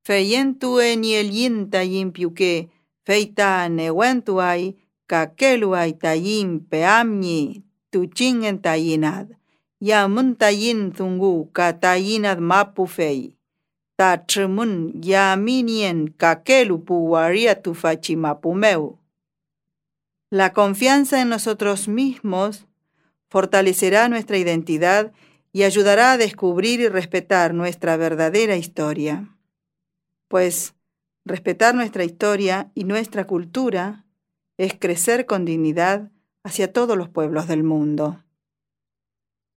Feyentue ni el yinta yimpiuque, feita newentuay, kakeluay tayin peamni, tuchin en tayinad. Yamun tayin zungu katayinad mapu fey. Ta trimun yaminien kakelu puwaria tufachi mapumeu. La confianza en nosotros mismos fortalecerá nuestra identidad y ayudará a descubrir y respetar nuestra verdadera historia. Pues respetar nuestra historia y nuestra cultura es crecer con dignidad hacia todos los pueblos del mundo.